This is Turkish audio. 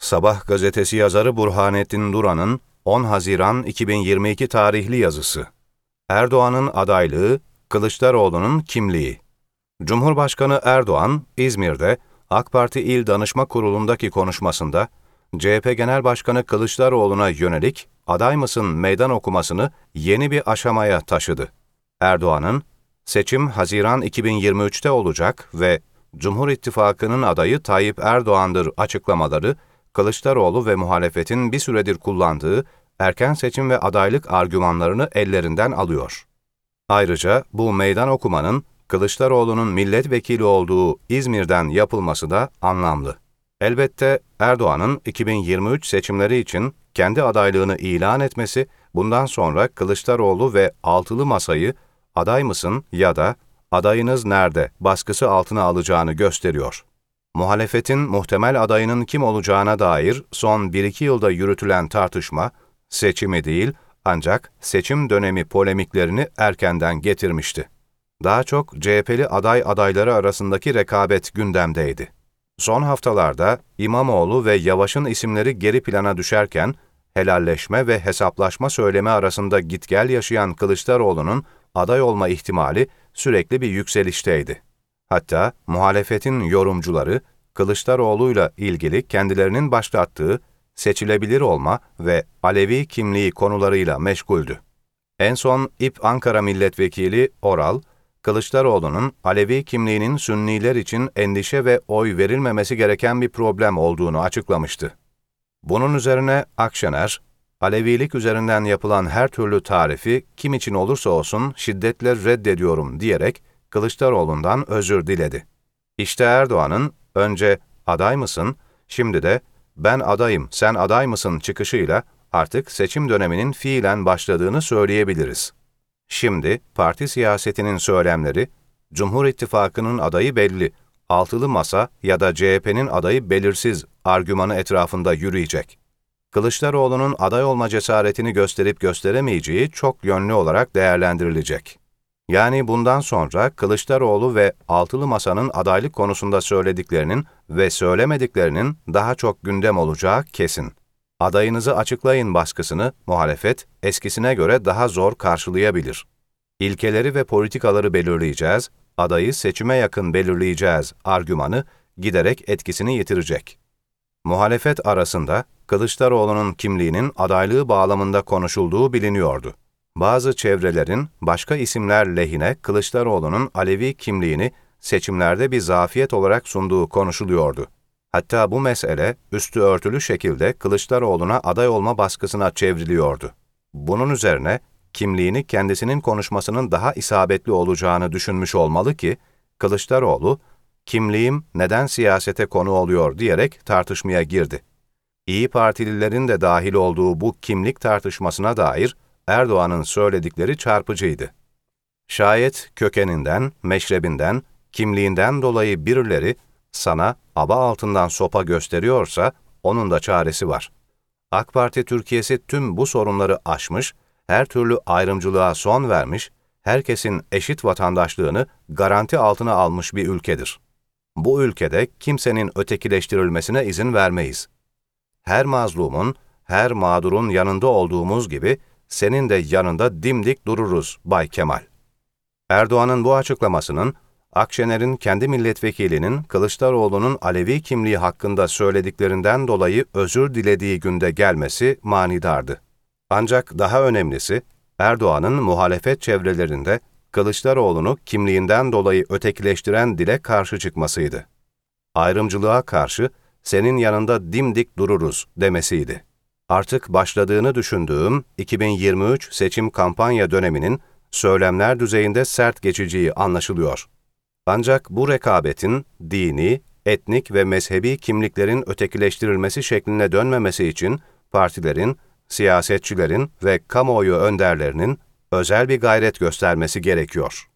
Sabah gazetesi yazarı Burhanettin Duran'ın 10 Haziran 2022 tarihli yazısı. Erdoğan'ın adaylığı, Kılıçdaroğlu'nun kimliği. Cumhurbaşkanı Erdoğan, İzmir'de AK Parti İl Danışma Kurulu'ndaki konuşmasında, CHP Genel Başkanı Kılıçdaroğlu'na yönelik aday mısın meydan okumasını yeni bir aşamaya taşıdı. Erdoğan'ın, seçim Haziran 2023'te olacak ve Cumhur İttifakı'nın adayı Tayyip Erdoğan'dır açıklamaları, Kılıçdaroğlu ve muhalefetin bir süredir kullandığı erken seçim ve adaylık argümanlarını ellerinden alıyor. Ayrıca bu meydan okumanın Kılıçdaroğlu'nun milletvekili olduğu İzmir'den yapılması da anlamlı. Elbette Erdoğan'ın 2023 seçimleri için kendi adaylığını ilan etmesi, bundan sonra Kılıçdaroğlu ve altılı masayı aday mısın ya da adayınız nerede baskısı altına alacağını gösteriyor. Muhalefetin muhtemel adayının kim olacağına dair son 1-2 yılda yürütülen tartışma, seçimi değil ancak seçim dönemi polemiklerini erkenden getirmişti. Daha çok CHP'li adayları arasındaki rekabet gündemdeydi. Son haftalarda İmamoğlu ve Yavaş'ın isimleri geri plana düşerken, helalleşme ve hesaplaşma söylemi arasında gitgel yaşayan Kılıçdaroğlu'nun aday olma ihtimali sürekli bir yükselişteydi. Hatta muhalefetin yorumcuları, Kılıçdaroğlu'yla ilgili kendilerinin başlattığı seçilebilir olma ve Alevi kimliği konularıyla meşguldü. En son İP Ankara Milletvekili Oral, Kılıçdaroğlu'nun Alevi kimliğinin Sünniler için endişe ve oy verilmemesi gereken bir problem olduğunu açıklamıştı. Bunun üzerine Akşener, Alevilik üzerinden yapılan her türlü tarifi kim için olursa olsun şiddetle reddediyorum diyerek Kılıçdaroğlu'ndan özür diledi. İşte Erdoğan'ın önce aday mısın, şimdi de ben adayım, sen aday mısın çıkışıyla artık seçim döneminin fiilen başladığını söyleyebiliriz. Şimdi parti siyasetinin söylemleri, Cumhur İttifakı'nın adayı belli, altılı masa ya da CHP'nin adayı belirsiz argümanı etrafında yürüyecek. Kılıçdaroğlu'nun aday olma cesaretini gösterip gösteremeyeceği çok yönlü olarak değerlendirilecek. Yani bundan sonra Kılıçdaroğlu ve altılı masanın adaylık konusunda söylediklerinin ve söylemediklerinin daha çok gündem olacağı kesin. Adayınızı açıklayın baskısını muhalefet eskisine göre daha zor karşılayabilir. İlkeleri ve politikaları belirleyeceğiz, adayı seçime yakın belirleyeceğiz argümanı giderek etkisini yitirecek. Muhalefet arasında Kılıçdaroğlu'nun kimliğinin adaylığı bağlamında konuşulduğu biliniyordu. Bazı çevrelerin başka isimler lehine Kılıçdaroğlu'nun Alevi kimliğini seçimlerde bir zafiyet olarak sunduğu konuşuluyordu. Hatta bu mesele üstü örtülü şekilde Kılıçdaroğlu'na aday olma baskısına çevriliyordu. Bunun üzerine kimliğini kendisinin konuşmasının daha isabetli olacağını düşünmüş olmalı ki, Kılıçdaroğlu, kimliğim neden siyasete konu oluyor diyerek tartışmaya girdi. İYİ Partililerin de dahil olduğu bu kimlik tartışmasına dair Erdoğan'ın söyledikleri çarpıcıydı. Şayet kökeninden, meşrebinden, kimliğinden dolayı birileri sana aba altından sopa gösteriyorsa onun da çaresi var. AK Parti Türkiye'si tüm bu sorunları aşmış, her türlü ayrımcılığa son vermiş, herkesin eşit vatandaşlığını garanti altına almış bir ülkedir. Bu ülkede kimsenin ötekileştirilmesine izin vermeyiz. Her mazlumun, her mağdurun yanında olduğumuz gibi senin de yanında dimdik dururuz Bay Kemal. Erdoğan'ın bu açıklamasının, Akşener'in kendi milletvekilinin Kılıçdaroğlu'nun Alevi kimliği hakkında söylediklerinden dolayı özür dilediği günde gelmesi manidardı. Ancak daha önemlisi, Erdoğan'ın muhalefet çevrelerinde Kılıçdaroğlu'nu kimliğinden dolayı ötekileştiren dile karşı çıkmasıydı. Ayrımcılığa karşı senin yanında dimdik dururuz demesiydi. Artık başladığını düşündüğüm 2023 seçim kampanya döneminin söylemler düzeyinde sert geçeceği anlaşılıyor. Ancak bu rekabetin dini, etnik ve mezhebi kimliklerin ötekileştirilmesi şekline dönmemesi için partilerin, siyasetçilerin ve kamuoyu önderlerinin özel bir gayret göstermesi gerekiyor.